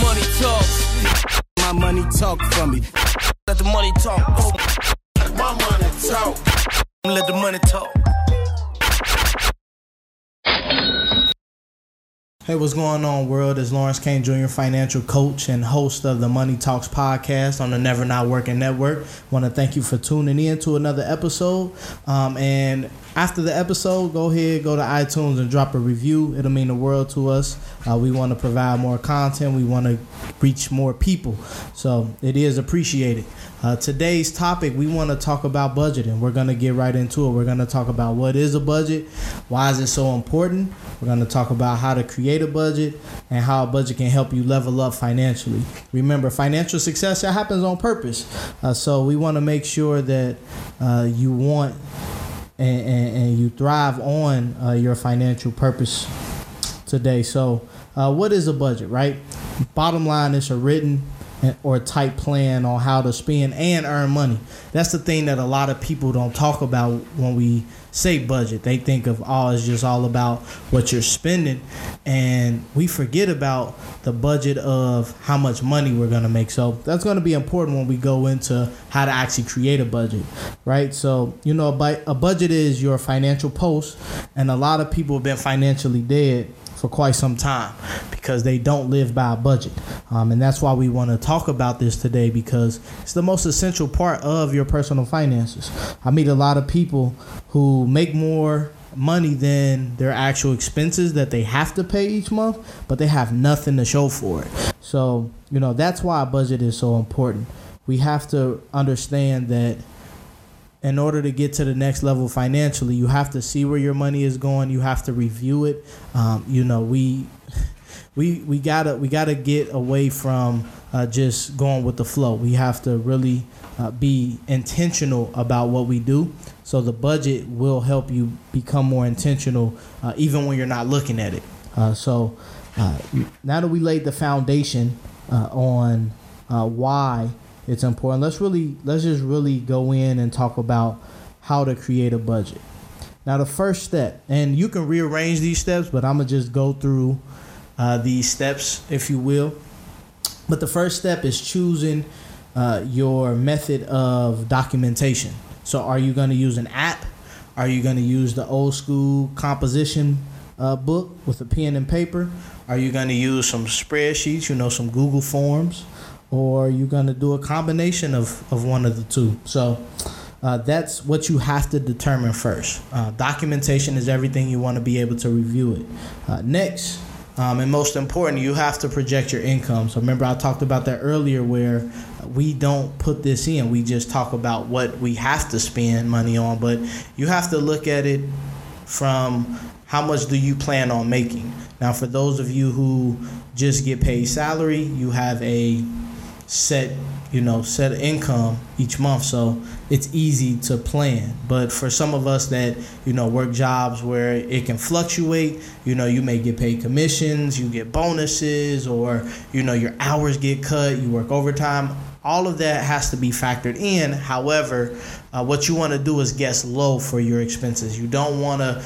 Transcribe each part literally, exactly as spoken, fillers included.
money talk. My money talk for me. Let the money talk. My money talk. Let the money talk. Hey, what's going on, world? It's Lawrence Kane Junior, financial coach and host of the Money Talks podcast on the Never Not Working Network. Want to thank you for tuning in to another episode. Um, and after the episode, go ahead, go to iTunes and drop a review. It'll mean the world to us. Uh, we want to provide more content. We want to reach more people. So it is appreciated. Uh, today's topic, we want to talk about budgeting. We're going to get right into it. We're going to talk about what is a budget, why is it so important. We're going to talk about how to create a budget and how a budget can help you level up financially. Remember, financial success, that happens on purpose. Uh, so we want to make sure that uh, you want and, and, and you thrive on uh, your financial purpose today. So uh, what is a budget, right? Bottom line, it's a written or type plan on how to spend and earn money. That's the thing that a lot of people don't talk about when we say budget. They think of, oh, it's just all about what you're spending, and we forget about the budget of how much money we're going to make. So that's going to be important when we go into how to actually create a budget, right? So, you know, a budget is your financial post, and a lot of people have been financially dead for quite some time because they don't live by a budget. Um, and that's why we want to talk about this today, because it's the most essential part of your personal finances. I meet a lot of people who make more money than their actual expenses that they have to pay each month, but they have nothing to show for it. So, you know, that's why a budget is so important. We have to understand that in order to get to the next level financially, you have to see where your money is going. You have to review it. Um, you know, we we we gotta we gotta get away from uh, just going with the flow. We have to really uh, be intentional about what we do. So the budget will help you become more intentional, uh, even when you're not looking at it. Uh, so uh, now that we laid the foundation uh, on uh, why it's important, let's really let's just really go in and talk about how to create a budget. Now, the first step, and you can rearrange these steps, but I'm gonna just go through uh, these steps, if you will. But the first step is choosing uh, your method of documentation. So, are you gonna use an app? Are you gonna use the old school composition uh, book with a pen and paper? Are you gonna use some spreadsheets? You know, some Google Forms? Or you're going to do a combination of, of one of the two. So uh, that's what you have to determine first. Uh, documentation is everything. You want to be able to review it. Uh, next, um, and most important, you have to project your income. So remember, I talked about that earlier, where we don't put this in. We just talk about what we have to spend money on. But you have to look at it from how much do you plan on making. Now, for those of you who just get paid salary, you have a set, you know, set income each month, so it's easy to plan. But for some of us that, you know, work jobs where it can fluctuate, you know, you may get paid commissions, you get bonuses, or, you know, your hours get cut, you work overtime. All of that has to be factored in. However, uh, what you want to do is guess low for your expenses. You don't want to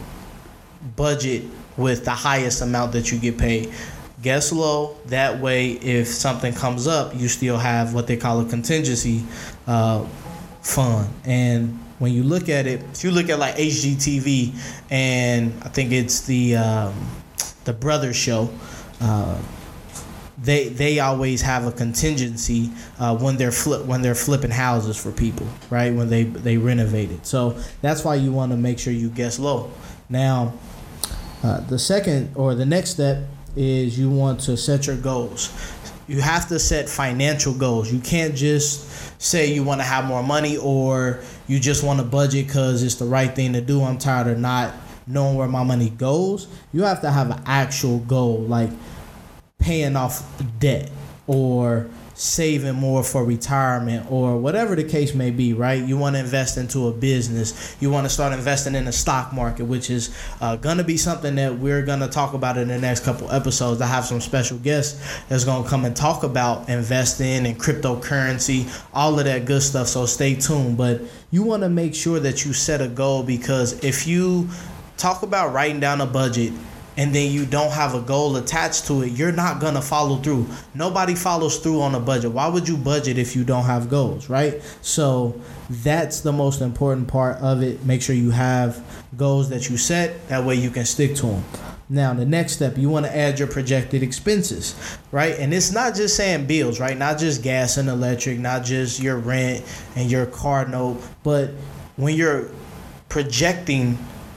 budget with the highest amount that you get paid. Guess low. That way, if something comes up, you still have what they call a contingency uh, fund. And when you look at it, if you look at like H G T V, and I think it's the um, the Brothers Show, uh, they they always have a contingency uh, when they're flip when they're flipping houses for people, right? When they they renovate it. So that's why you want to make sure you guess low. Now, uh, the second or the next step is you want to set your goals. You have to set financial goals. You can't just say you want to have more money, or you just want to budget because it's the right thing to do. I'm tired of not knowing where my money goes. You have to have an actual goal, like paying off debt or saving more for retirement or whatever the case may be, right? You want to invest into a business. You want to start investing in the stock market, which is uh, going to be something that we're going to talk about in the next couple episodes. I have some special guests that's going to come and talk about investing and cryptocurrency, all of that good stuff. So stay tuned. But you want to make sure that you set a goal, because if you talk about writing down a budget and then you don't have a goal attached to it, you're not gonna follow through. Nobody follows through on a budget. Why would you budget if you don't have goals, right? So that's the most important part of it. Make sure you have goals that you set. That way you can stick to them. Now, the next step, you want to add your projected expenses, right? And it's not just saying bills, right? Not just gas and electric, not just your rent and your car note, but when you're projecting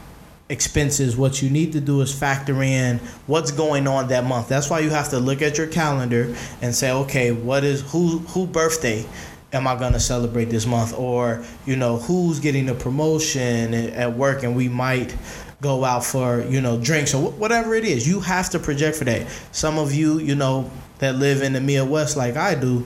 expenses, what you need to do is factor in what's going on that month. That's why you have to look at your calendar and say, okay, what is who who birthday am I going to celebrate this month? Or, you know, who's getting a promotion at work and we might go out for, you know, drinks or whatever it is. You have to project for that. Some of you, you know, that live in the Midwest like I do,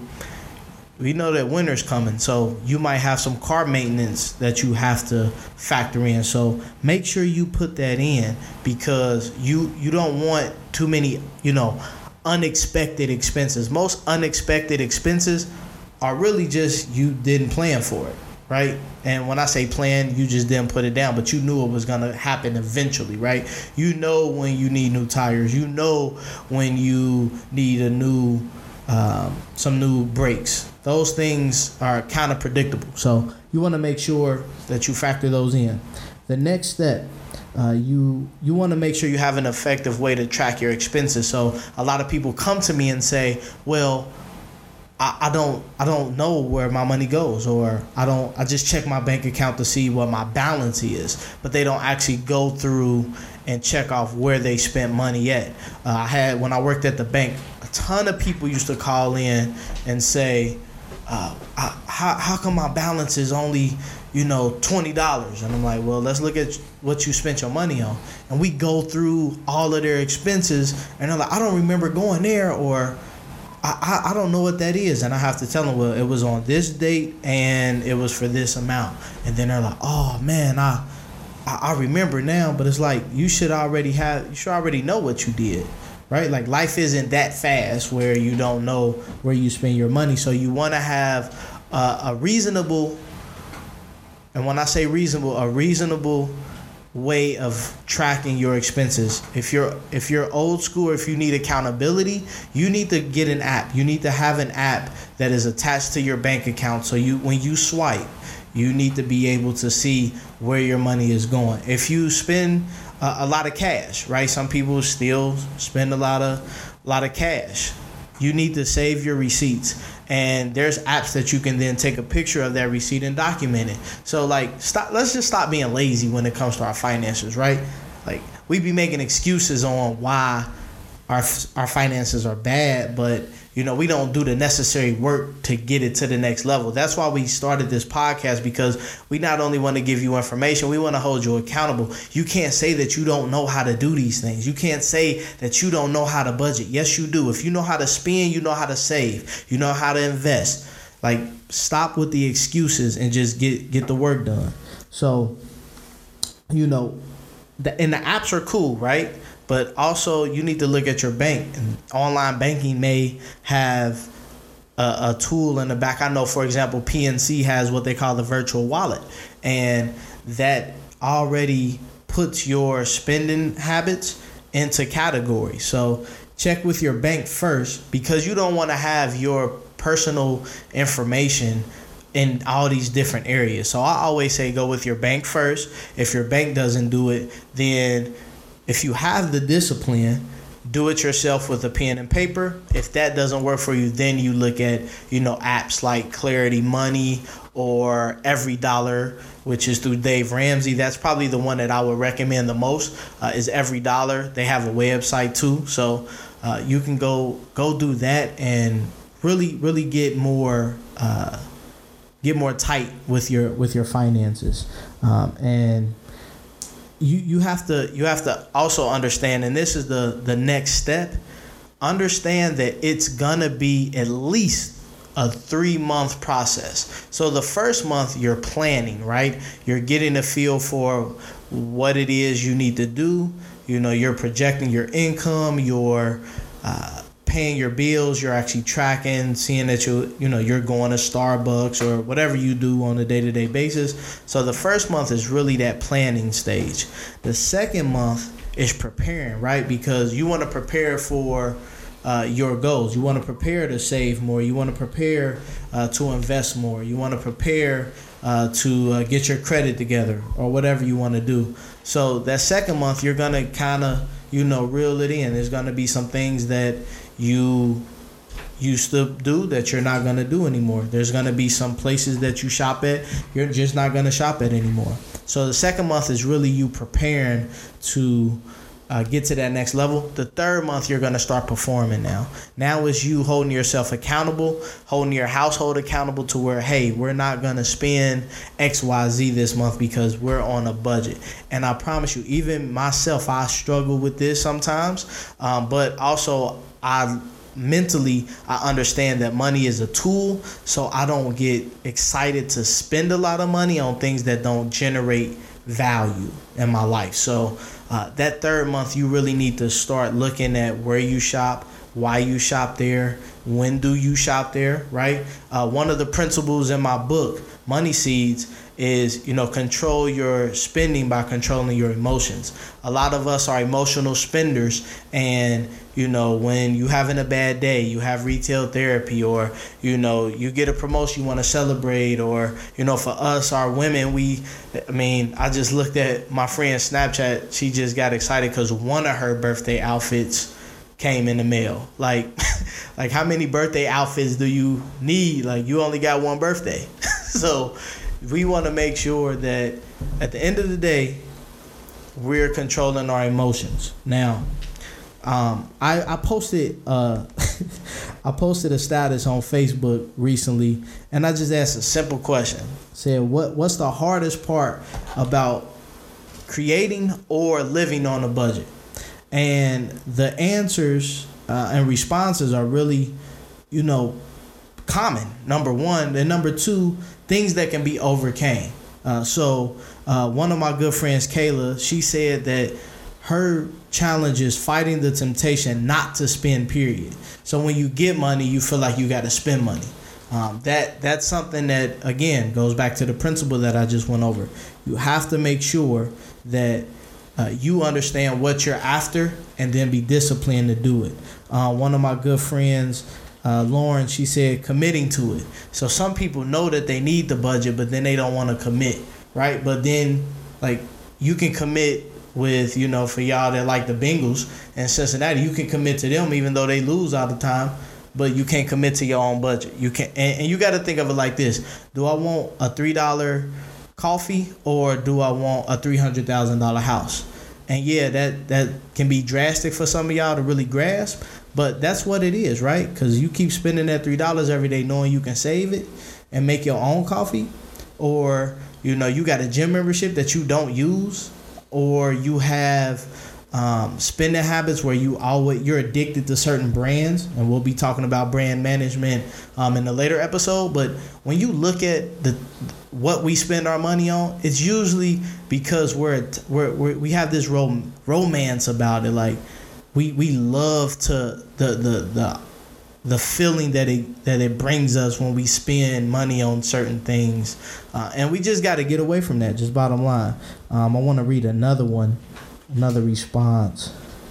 we know that winter's coming. So you might have some car maintenance that you have to factor in. So make sure you put that in, because you, you don't want too many, you know, unexpected expenses. Most unexpected expenses are really just you didn't plan for it. Right? And when I say plan, you just didn't put it down, but you knew it was going to happen eventually, right? You know when you need new tires. You know when you need a new, um, some new brakes. Those things are kind of predictable. So you want to make sure that you factor those in. The next step, uh, you you want to make sure you have an effective way to track your expenses. So a lot of people come to me and say, well, I, I don't I don't know where my money goes, or I don't I just check my bank account to see what my balance is, but they don't actually go through and check off where they spent money at. Uh, I had when I worked at the bank, a ton of people used to call in and say, uh, I, how how come my balance is only, you know, twenty dollars? And I'm like, well, let's look at what you spent your money on. And we go through all of their expenses, and they're like, I don't remember going there, or I, I don't know what that is. And I have to tell them, well, it was on this date and it was for this amount. And then they're like, oh man, I, I I remember now. But it's like, you should already have, you should already know what you did, right? Like, life isn't that fast where you don't know where you spend your money. So you want to have uh, a reasonable, and when I say reasonable, a reasonable way of tracking your expenses. If you're if you're old school, or if you need accountability, you need to get an app. You need to have an app that is attached to your bank account, so you when you swipe, you need to be able to see where your money is going. If you spend uh, a lot of cash, right? Some people still spend a lot of a lot of cash. You need to save your receipts. And there's apps that you can then take a picture of that receipt and document it. So, like, stop. Let's just stop being lazy when it comes to our finances, right? Like, we be making excuses on why our our finances are bad, but, you know, we don't do the necessary work to get it to the next level. That's why we started this podcast, because we not only want to give you information, we want to hold you accountable. You can't say that you don't know how to do these things. You can't say that you don't know how to budget. Yes, you do. If you know how to spend, you know how to save. You know how to invest. Like, stop with the excuses and just get, get the work done. So, you know, the, and the apps are cool, right? But also, you need to look at your bank. And online banking may have a, a tool in the back. I know, for example, P N C has what they call the virtual wallet. And that already puts your spending habits into categories. So check with your bank first, because you don't want to have your personal information in all these different areas. So I always say go with your bank first. If your bank doesn't do it, then if you have the discipline, do it yourself with a pen and paper. If that doesn't work for you, then you look at, you know, apps like Clarity Money or Every Dollar, which is through Dave Ramsey. That's probably the one that I would recommend the most, uh, is Every Dollar. They have a website too. So uh, you can go go do that and really, really get more uh, get more tight with your with your finances. Um, and You you have to you have to also understand, and this is the, the next step, understand that it's gonna be at least a three month process. So the first month you're planning, right? You're getting a feel for what it is you need to do. You know, you're projecting your income, you're uh, paying your bills, you're actually tracking, seeing that you you know you're going to Starbucks or whatever you do on a day-to-day basis. So the first month is really that planning stage. The second month is preparing, right? Because you want to prepare for uh, your goals. You want to prepare to save more. You want to prepare uh, to invest more. You want to prepare uh, to uh, get your credit together or whatever you want to do. So that second month, you're going to kind of, you know, reel it in. There's going to be some things that you used to do that you're not going to do anymore. There's going to be some places that you shop at you're just not going to shop at anymore. So the second month is really you preparing to uh, get to that next level. The third month, you're going to start performing now. Now is you holding yourself accountable, holding your household accountable to where, hey, we're not going to spend X Y Z this month because we're on a budget. And I promise you, even myself, I struggle with this sometimes, um, but also I mentally, I understand that money is a tool, so I don't get excited to spend a lot of money on things that don't generate value in my life. So uh, that third month, you really need to start looking at where you shop, why you shop there, when do you shop there, right? Uh, one of the principles in my book, Money Seeds, is, you know, control your spending by controlling your emotions. A lot of us are emotional spenders, and you know, when you having a bad day, you have retail therapy, or you know, you get a promotion you want to celebrate, or you know, for us, our women, we, I mean, I just looked at my friend's Snapchat. She just got excited because one of her birthday outfits came in the mail. Like, like how many birthday outfits do you need? Like, you only got one birthday, so we want to make sure that at the end of the day, we're controlling our emotions. Now, um, I, I posted uh, I posted a status on Facebook recently, and I just asked a simple question. Said, what what's the hardest part about creating or living on a budget? And the answers uh, and responses are really, you know, common. Number one, and number two, things that can be overcame. Uh, so uh, one of my good friends, Kayla, she said that her challenge is fighting the temptation not to spend, period. So when you get money, you feel like you got to spend money. Um, that that's something that, again, goes back to the principle that I just went over. You have to make sure that uh, you understand what you're after and then be disciplined to do it. Uh, one of my good friends, Uh, Lauren, she said committing to it. So some people know that they need the budget, but then they don't want to commit, right? But then, like, you can commit with, you know, for y'all that like the Bengals and Cincinnati, you can commit to them even though they lose all the time, but you can't commit to your own budget. You can, and, and you got to think of it like this: do I want a three dollar coffee or do I want a three hundred thousand dollar house? And yeah, that that can be drastic for some of y'all to really grasp. But that's what it is, right? Because you keep spending that three dollars every day knowing you can save it and make your own coffee. Or, you know, you got a gym membership that you don't use. Or you have um, spending habits where you always, you're addicted to certain brands. And we'll be talking about brand management um, in a later episode. But when you look at the what we spend our money on, it's usually because we're, we're, we're we have this rom- romance about it. Like, We we love to the the the the feeling that it that it brings us when we spend money on certain things, uh, and we just got to get away from that. Just bottom line. Um, I want to read another one, another response.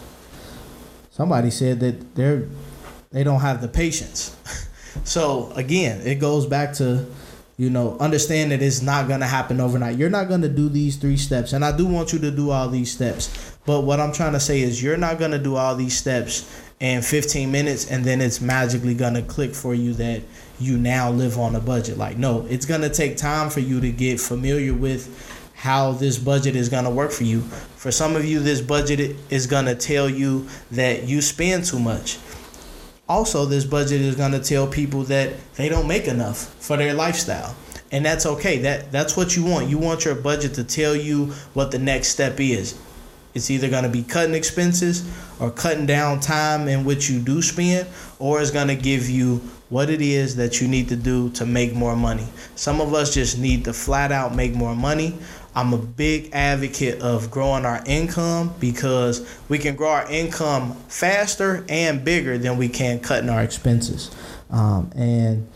Somebody said that they're they don't have the patience. So again, it goes back to, you know, understand that it's not gonna happen overnight. You're not gonna do these three steps, and I do want you to do all these steps. But what I'm trying to say is you're not going to do all these steps in fifteen minutes and then it's magically going to click for you that you now live on a budget. Like, no, it's going to take time for you to get familiar with how this budget is going to work for you. For some of you, this budget is going to tell you that you spend too much. Also, this budget is going to tell people that they don't make enough for their lifestyle. And that's okay. That that's what you want. You want your budget to tell you what the next step is. It's either going to be cutting expenses or cutting down time in which you do spend, or it's going to give you what it is that you need to do to make more money. Some of us just need to flat out make more money. I'm a big advocate of growing our income because we can grow our income faster and bigger than we can cutting our expenses. Um, and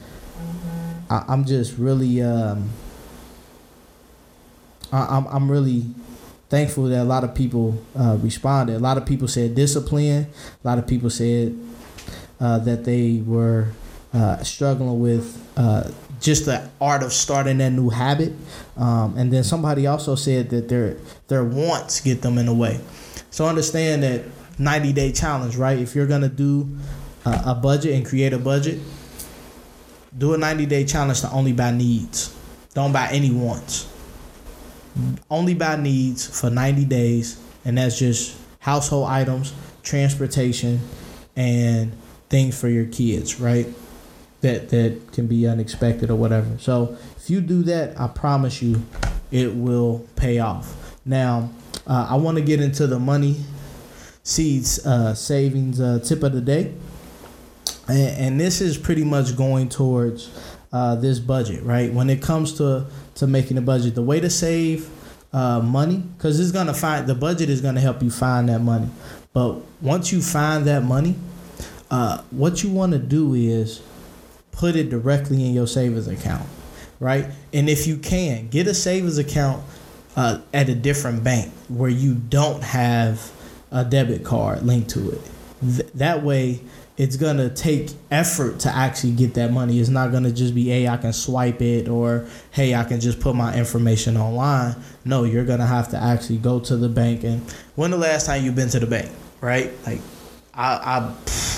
I, I'm just really, um, I, I'm, I'm really thankful that a lot of people uh, responded. A lot of people said discipline. A lot of people said uh, that they were uh, struggling with uh, just the art of starting that new habit. Um, and then somebody also said that their their wants get them in the way. So understand that ninety-day challenge, right? If you're going to do uh, a budget and create a budget, do a ninety-day challenge to only buy needs. Don't buy any wants. Only buy needs for ninety days, and that's just household items, transportation, and things for your kids, right? That that can be unexpected or whatever. So if you do that, I promise you it will pay off. Now, uh, I want to get into the money seeds uh, savings uh, tip of the day. And, and this is pretty much going towards uh, this budget, right? When it comes to, to making a budget, the way to save uh, money, because it's gonna find the budget is gonna help you find that money. But once you find that money, uh, what you want to do is put it directly in your savings account, right? And if you can, get a savings account uh, at a different bank where you don't have a debit card linked to it. Th- that way, it's going to take effort to actually get that money. It's not going to just be, hey, I can swipe it, or, hey, I can just put my information online. No, you're going to have to actually go to the bank. And when the last time you've been to the bank, right? Like, I I,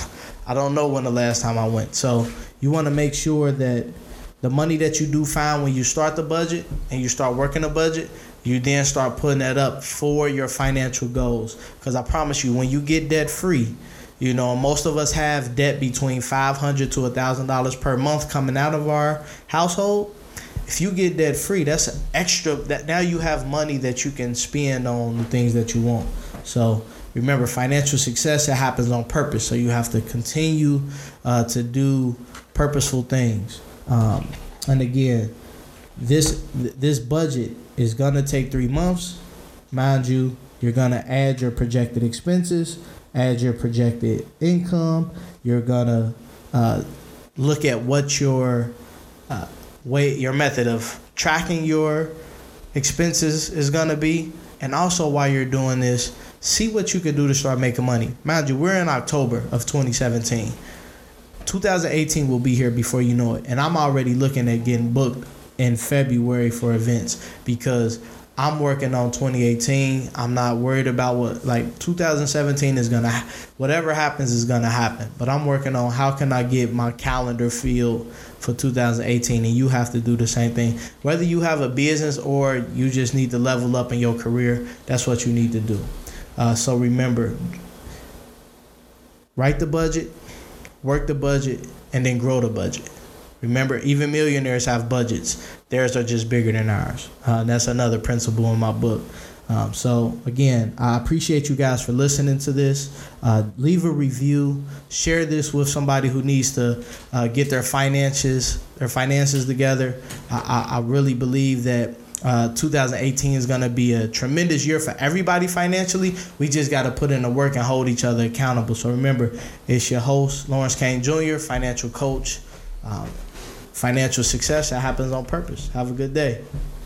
I don't know when the last time I went. So you want to make sure that the money that you do find when you start the budget and you start working the budget, you then start putting that up for your financial goals. Because I promise you, when you get debt free, you know, most of us have debt between five hundred dollars to one thousand dollars per month coming out of our household. If you get debt free, that's extra. That now you have money that you can spend on the things that you want. So remember, financial success, it happens on purpose. So you have to continue uh, to do purposeful things. Um, and again, this this budget is gonna take three months. Mind you, you're gonna add your projected expenses, add your projected income. You're gonna uh, look at what your uh, way, your method of tracking your expenses is gonna be, and also while you're doing this, see what you can do to start making money. Mind you, we're in October of twenty seventeen. twenty eighteen will be here before you know it, and I'm already looking at getting booked in February for events because I'm working on twenty eighteen. I'm not worried about what, like, two thousand seventeen is going to, whatever happens is going to happen. But I'm working on how can I get my calendar filled for two thousand eighteen, and you have to do the same thing. Whether you have a business or you just need to level up in your career, that's what you need to do. Uh, so remember, write the budget, work the budget, and then grow the budget. Remember, even millionaires have budgets. Theirs are just bigger than ours. Uh, that's another principle in my book. Um, so, again, I appreciate you guys for listening to this. Uh, leave a review. Share this with somebody who needs to uh, get their finances, their finances together. I, I, I really believe that uh, two thousand eighteen is going to be a tremendous year for everybody financially. We just got to put in the work and hold each other accountable. So, remember, it's your host, Lawrence Kane Junior, financial coach. Um, Financial success that happens on purpose. Have a good day.